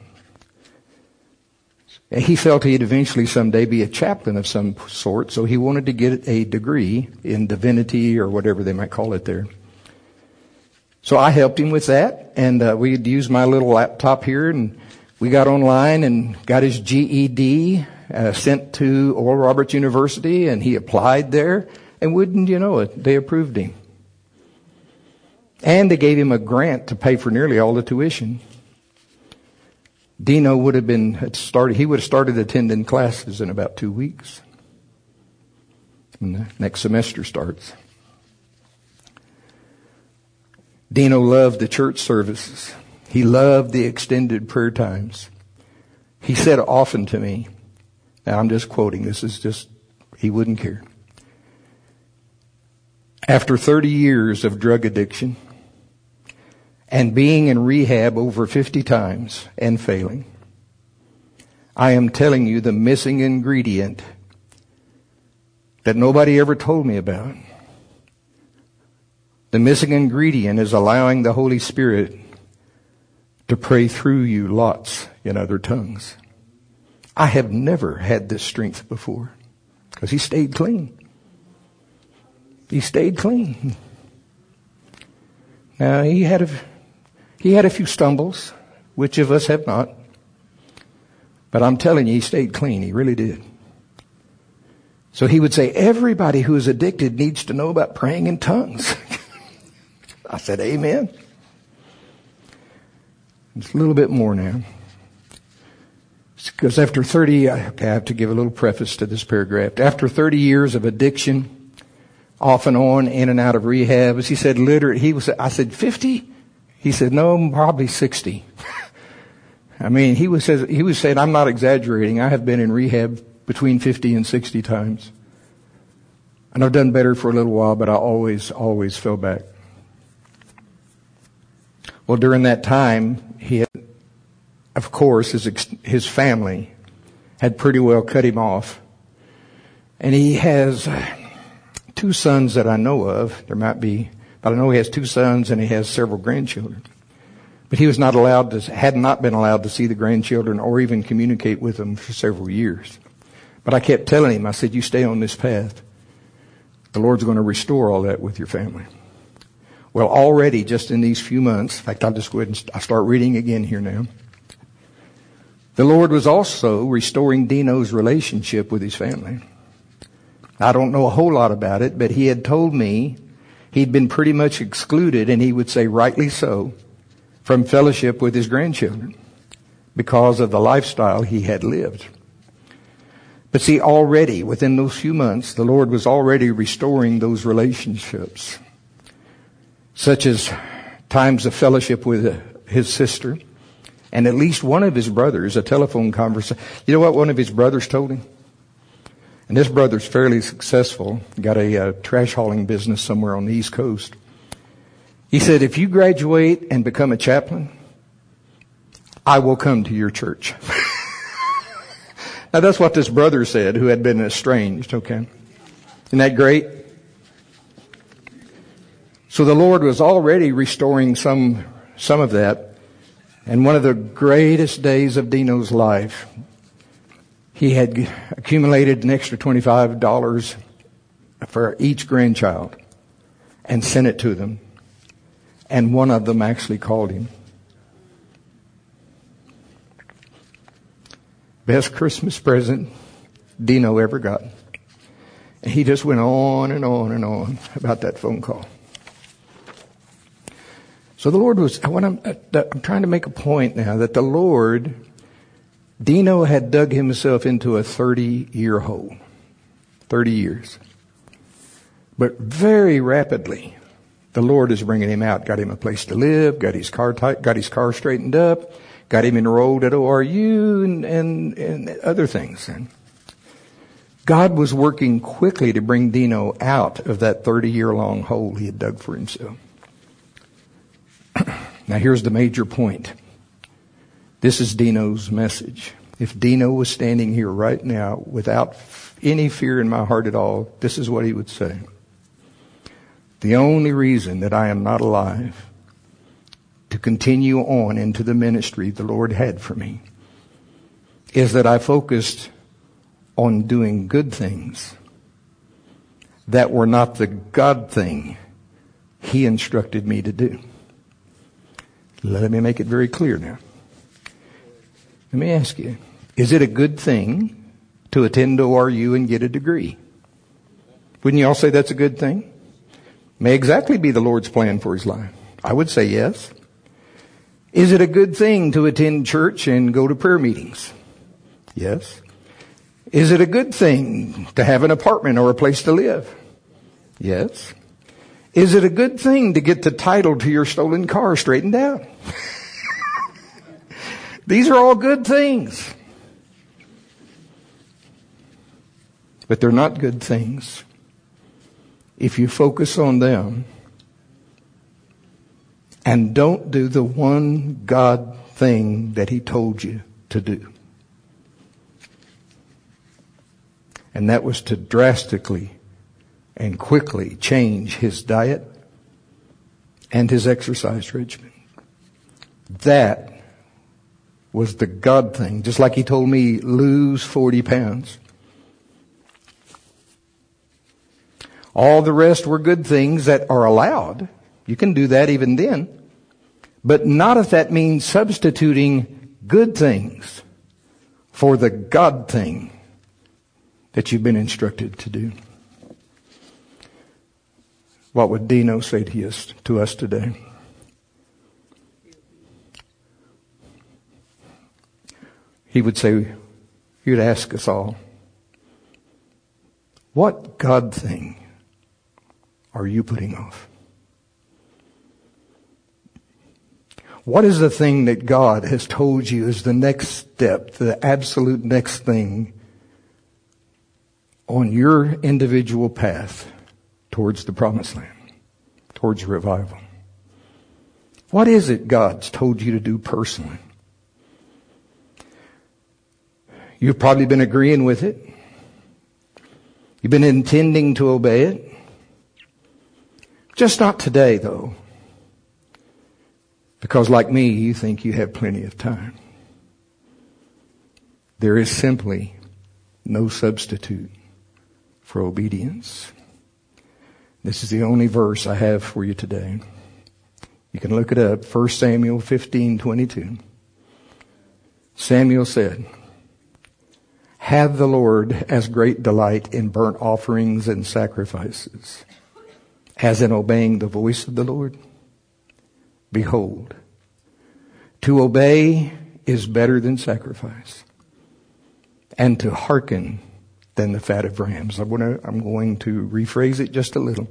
He felt he'd eventually someday be a chaplain of some sort, so he wanted to get a degree in divinity or whatever they might call it there. So I helped him with that, and uh, we'd use my little laptop here, and we got online and got his G E D uh, sent to Oral Roberts University, and he applied there, and wouldn't you know it, they approved him. And they gave him a grant to pay for nearly all the tuition. Dino would have been had started. He would have started attending classes in about two weeks when the next semester starts. Dino loved the church services. He loved the extended prayer times. He said often to me, now I'm just quoting, this is just, he wouldn't care. After thirty years of drug addiction, and being in rehab over fifty times and failing, I am telling you the missing ingredient that nobody ever told me about. The missing ingredient is allowing the Holy Spirit to pray through you lots in other tongues. I have never had this strength before because he stayed clean. He stayed clean. Now he had a He had a few stumbles, which of us have not. But I'm telling you, he stayed clean. He really did. So he would say, everybody who is addicted needs to know about praying in tongues. I said, amen. Just a little bit more now. Because after thirty, I have to give a little preface to this paragraph. After thirty years of addiction, off and on, in and out of rehabs, he said, literally, he was, I said, fifty? He said, no, probably sixty. I mean, he was, he was saying, I'm not exaggerating. I have been in rehab between fifty and sixty times. And I've done better for a little while, but I always, always fell back. Well, during that time, he had, of course, his, his family had pretty well cut him off. And he has two sons that I know of. There might be, but I know he has two sons and he has several grandchildren. But he was not allowed to, had not been allowed to see the grandchildren or even communicate with them for several years. But I kept telling him, I said, you stay on this path. The Lord's going to restore all that with your family. Well, already just in these few months, in fact, I'll just go ahead and I'll start reading again here now. The Lord was also restoring Dino's relationship with his family. I don't know a whole lot about it, but he had told me he'd been pretty much excluded, and he would say rightly so, from fellowship with his grandchildren because of the lifestyle he had lived. But see, already within those few months, the Lord was already restoring those relationships, such as times of fellowship with his sister and at least one of his brothers, a telephone conversation. You know what one of his brothers told him? And this brother's fairly successful, got a uh, trash hauling business somewhere on the East Coast. He said, if you graduate and become a chaplain, I will come to your church. Now that's what this brother said, who had been estranged, okay? Isn't that great? So the Lord was already restoring some, some of that. And one of the greatest days of Dino's life, he had accumulated an extra twenty-five dollars for each grandchild and sent it to them. And one of them actually called him. Best Christmas present Dino ever got. And he just went on and on and on about that phone call. So the Lord was, what I'm, I'm trying to make a point now that the Lord, Dino had dug himself into a thirty-year hole. thirty years. But very rapidly, the Lord is bringing him out. Got him a place to live, got his car tight, got his car straightened up, got him enrolled at O R U and, and, and other things. And God was working quickly to bring Dino out of that thirty-year-long hole he had dug for himself. Now here's the major point. This is Dino's message. If Dino was standing here right now without any fear in my heart at all, this is what he would say. The only reason that I am not alive to continue on into the ministry the Lord had for me is that I focused on doing good things that were not the God thing He instructed me to do. Let me make it very clear now. Let me ask you, is it a good thing to attend O R U and get a degree? Wouldn't you all say that's a good thing? May exactly be the Lord's plan for his life. I would say yes. Is it a good thing to attend church and go to prayer meetings? Yes. Is it a good thing to have an apartment or a place to live? Yes. Is it a good thing to get the title to your stolen car straightened out? These are all good things. But they're not good things if you focus on them and don't do the one God thing that He told you to do. And that was to drastically and quickly change his diet and his exercise regimen. That was the God thing. Just like He told me, lose forty pounds. All the rest were good things that are allowed. You can do that even then. But not if that means substituting good things for the God thing that you've been instructed to do. What would Dino say to us, to us today? He would say, he would ask us all, what God thing are you putting off? What is the thing that God has told you is the next step, the absolute next thing on your individual path towards the promised land, towards revival? What is it God's told you to do personally? You've probably been agreeing with it. You've been intending to obey it. Just not today, though. Because like me, you think you have plenty of time. There is simply no substitute for obedience. This is the only verse I have for you today. You can look it up, First Samuel fifteen twenty-two. Samuel said, have the Lord as great delight in burnt offerings and sacrifices as in obeying the voice of the Lord? Behold, to obey is better than sacrifice, and to hearken than the fat of rams. I'm going to, I'm going to rephrase it just a little.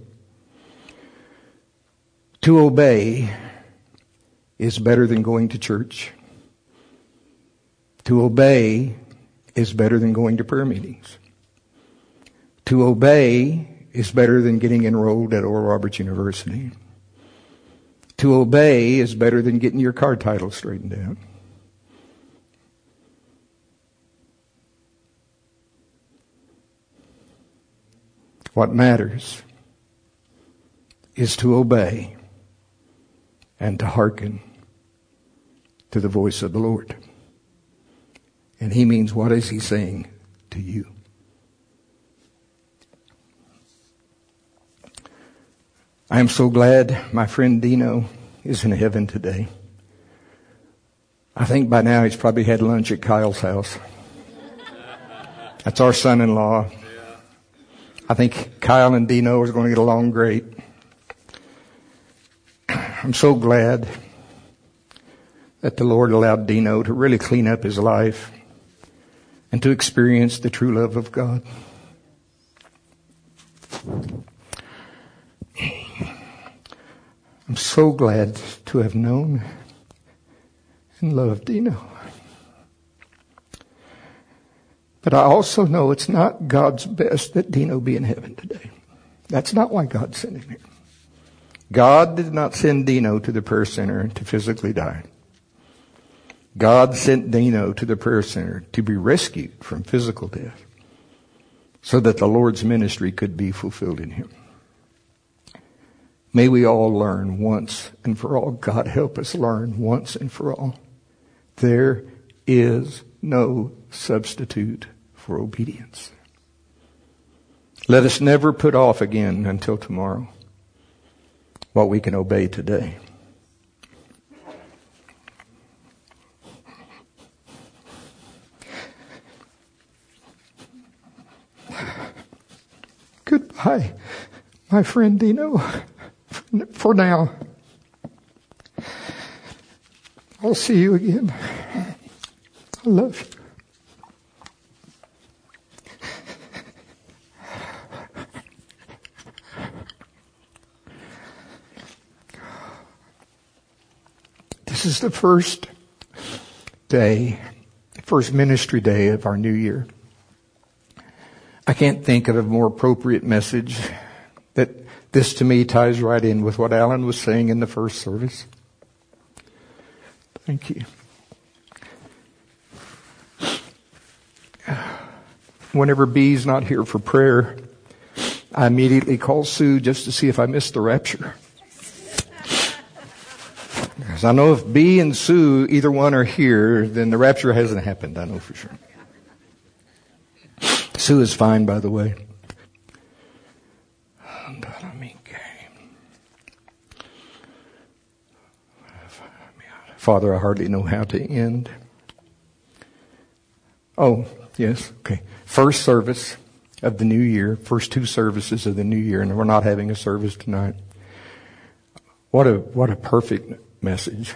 To obey is better than going to church. To obey is better than going to prayer meetings. To obey is better than getting enrolled at Oral Roberts University. To obey is better than getting your car title straightened out. What matters is to obey and to hearken to the voice of the Lord. And he means, what is he saying to you? I am so glad my friend Dino is in heaven today. I think by now he's probably had lunch at Kyle's house. That's our son-in-law. I think Kyle and Dino are going to get along great. I'm so glad that the Lord allowed Dino to really clean up his life and to experience the true love of God. I'm so glad to have known and loved Dino. But I also know it's not God's best that Dino be in heaven today. That's not why God sent him here. God did not send Dino to the prayer center to physically die. God sent Dino to the prayer center to be rescued from physical death so that the Lord's ministry could be fulfilled in him. May we all learn once and for all. God help us learn once and for all. There is no substitute for obedience. Let us never put off again until tomorrow what we can obey today. Goodbye, my friend Dino, for now. I'll see you again. I love you. This is the first day, the first ministry day of our new year. I can't think of a more appropriate message. That this to me ties right in with what Alan was saying in the first service. Thank you. Whenever B's not here for prayer, I immediately call Sue just to see if I missed the rapture. Because I know if B and Sue, either one are here, then the rapture hasn't happened. I know for sure. Sue is fine, by the way. Father, I hardly know how to end. Oh, yes, okay. First service of the new year, first two services of the new year, and we're not having a service tonight. What a, what a perfect message.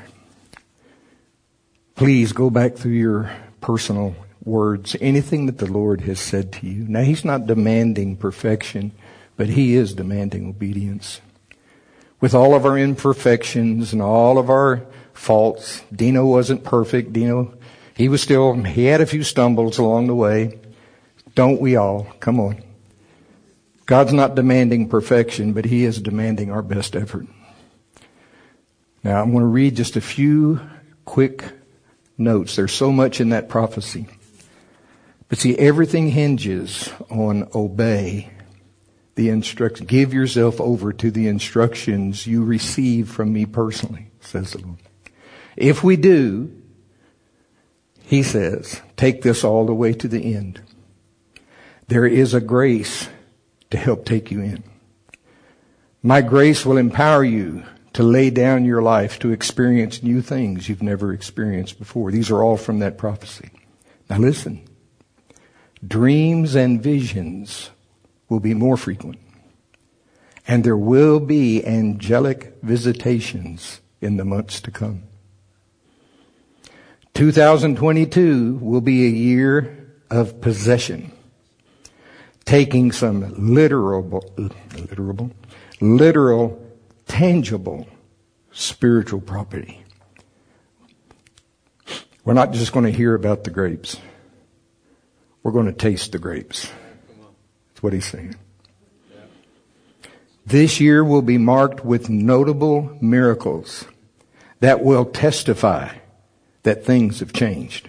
Please go back through your personal words, anything that the Lord has said to you. Now, He's not demanding perfection, but He is demanding obedience. With all of our imperfections and all of our faults, Dino wasn't perfect. Dino, he was still, he had a few stumbles along the way. Don't we all? Come on. God's not demanding perfection, but He is demanding our best effort. Now, I'm going to read just a few quick notes. There's so much in that prophecy. But see, everything hinges on obey the instructions. Give yourself over to the instructions you receive from me personally, says the Lord. If we do, He says, take this all the way to the end. There is a grace to help take you in. My grace will empower you to lay down your life to experience new things you've never experienced before. These are all from that prophecy. Now listen. Dreams and visions will be more frequent. And there will be angelic visitations in the months to come. two thousand twenty-two will be a year of possession. taking some literal, literal, literal, tangible spiritual property. We're not just going to hear about the grapes. We're going to taste the grapes. That's what he's saying. This year will be marked with notable miracles that will testify that things have changed.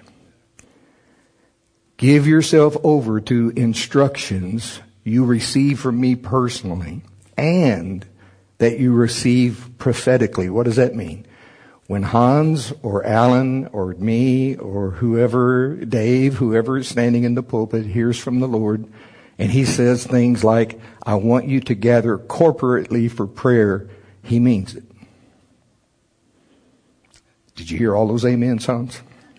Give yourself over to instructions you receive from me personally and that you receive prophetically. What does that mean? When Hans or Alan or me or whoever, Dave, whoever is standing in the pulpit hears from the Lord and he says things like, I want you to gather corporately for prayer, he means it. Did you hear all those amens, Hans?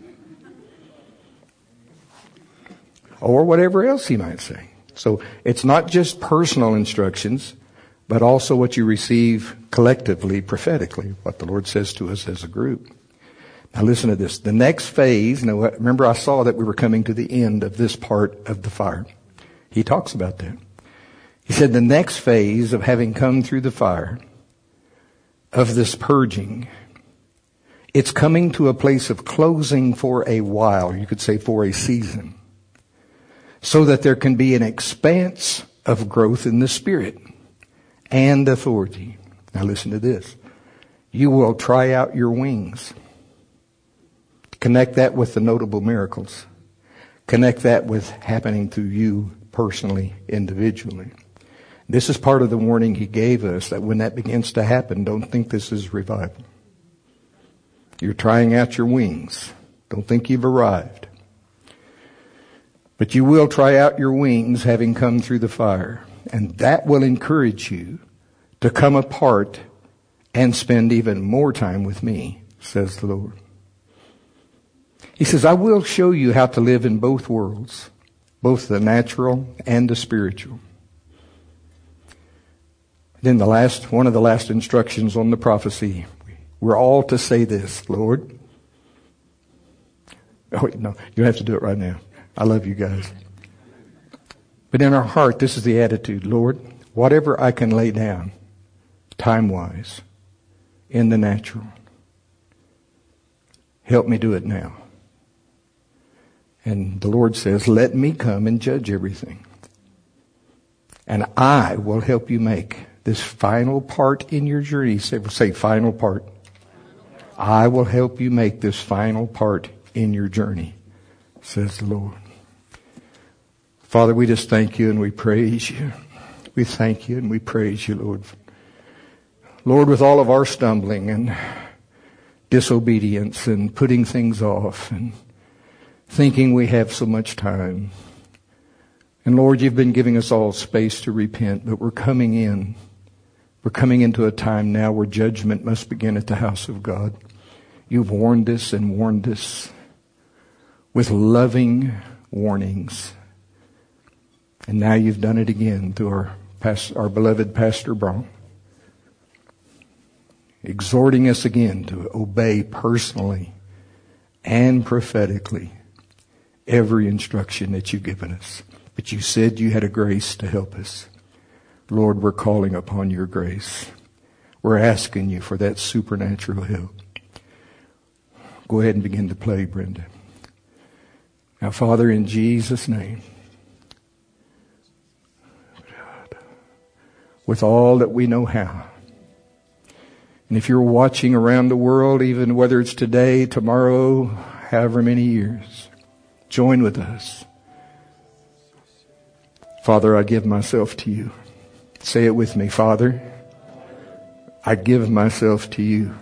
Or whatever else he might say. So it's not just personal instructions, but also what you receive collectively, prophetically, what the Lord says to us as a group. Now listen to this. The next phase, now remember I saw that we were coming to the end of this part of the fire. He talks about that. He said the next phase of having come through the fire, of this purging, it's coming to a place of closing for a while. You could say for a season. So that there can be an expanse of growth in the Spirit and authority. Now listen to this. You will try out your wings. Connect that with the notable miracles. Connect that with happening to you personally, individually. This is part of the warning he gave us, that when that begins to happen, don't think this is revival. You're trying out your wings. Don't think you've arrived. But you will try out your wings having come through the fire. And that will encourage you to come apart and spend even more time with me, says the Lord. He says, I will show you how to live in both worlds, both the natural and the spiritual. Then the last, one of the last instructions on the prophecy, we're all to say this, Lord. Oh, no, you don't have to do it right now. I love you guys. But in our heart, this is the attitude. Lord, whatever I can lay down, time-wise, in the natural, help me do it now. And the Lord says, let me come and judge everything. And I will help you make this final part in your journey. Say, say final part. I will help you make this final part in your journey, says the Lord. Father, we just thank you and we praise you. We thank you and we praise you, Lord. Lord, with all of our stumbling and disobedience and putting things off and thinking we have so much time. And Lord, you've been giving us all space to repent, but we're coming in. We're coming into a time now where judgment must begin at the house of God. You've warned us and warned us with loving warnings. And now you've done it again through our, past, our beloved Pastor Brown, exhorting us again to obey personally and prophetically every instruction that you've given us. But you said you had a grace to help us. Lord, we're calling upon your grace. We're asking you for that supernatural help. Go ahead and begin to play, Brenda. Now, Father, in Jesus' name, with all that we know how, and if you're watching around the world, even whether it's today, tomorrow, however many years, join with us. Father, I give myself to you. Say it with me. Father, I give myself to you.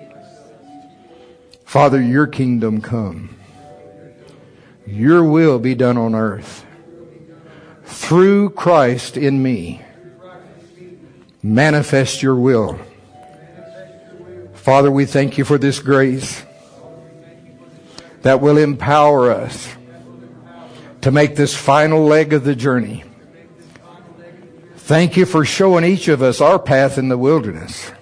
Father, your kingdom come. Your will be done on earth. Through Christ in me. Manifest your will. Father, we thank you for this grace that will empower us to make this final leg of the journey. Thank you for showing each of us our path in the wilderness.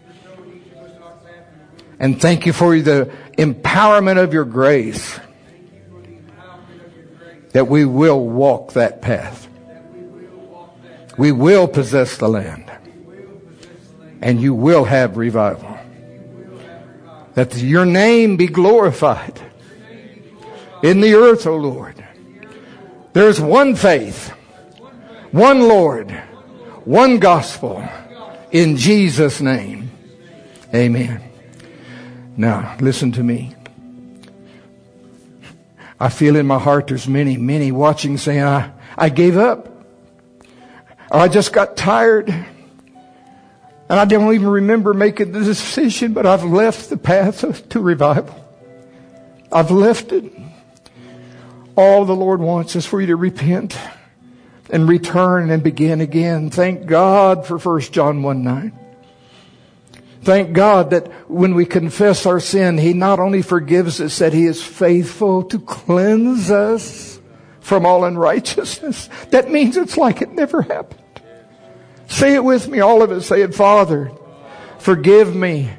And thank you for the empowerment of your grace that we will walk that path. We will possess the land. And you will have revival. That your name be glorified in the earth, O Lord. There's one faith, one Lord, one gospel, in Jesus' name. Amen. Now, listen to me. I feel in my heart there's many, many watching saying, I, I gave up. Or I just got tired. And I don't even remember making the decision, but I've left the path of, to revival. I've left it. All the Lord wants is for you to repent and return and begin again. Thank God for First John one nine. Thank God that when we confess our sin, He not only forgives us, that He is faithful to cleanse us from all unrighteousness. That means it's like it never happened. Say it with me, all of us. Say it, Father, forgive me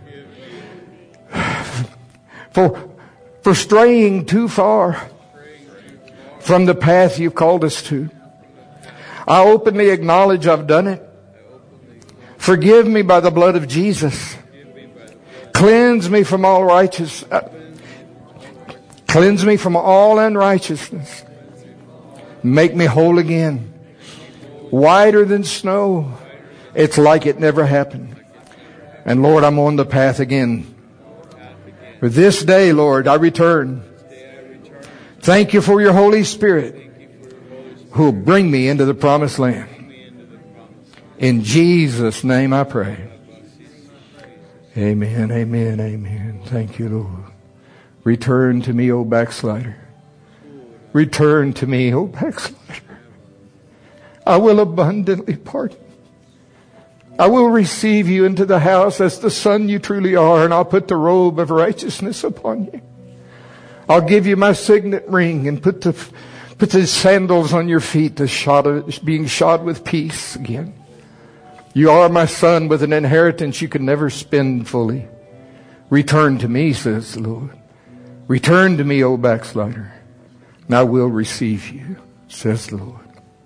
for, for straying too far from the path You've called us to. I openly acknowledge I've done it. Forgive me by the blood of Jesus. Cleanse me from all righteous, uh, cleanse me from all unrighteousness. Make me whole again. Whiter than snow. It's like it never happened. And Lord, I'm on the path again. For this day, Lord, I return. Thank You for Your Holy Spirit who will bring me into the promised land. In Jesus' name I pray. Amen, amen, amen. Thank You, Lord. Return to me, O backslider. Return to me, O backslider. I will abundantly pardon. I will receive you into the house as the son you truly are, and I'll put the robe of righteousness upon you. I'll give you my signet ring and put the put the sandals on your feet, the shod of, being shod with peace again. You are my son with an inheritance you can never spend fully. Return to me, says the Lord. Return to me, O backslider, and I will receive you, says the Lord.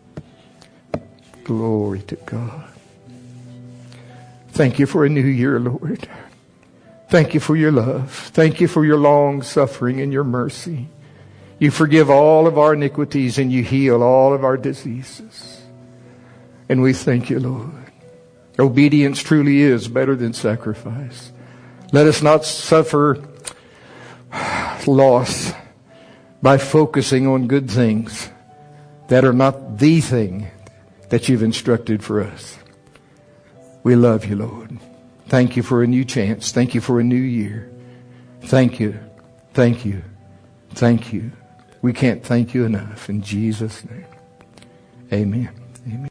Glory to God. Thank You for a new year, Lord. Thank You for Your love. Thank You for Your long suffering and Your mercy. You forgive all of our iniquities and You heal all of our diseases. And we thank You, Lord. Obedience truly is better than sacrifice. Let us not suffer loss by focusing on good things that are not the thing that You've instructed for us. We love You, Lord. Thank You for a new chance. Thank You for a new year. Thank You. Thank You. Thank You. We can't thank You enough. In Jesus' name. Amen. Amen.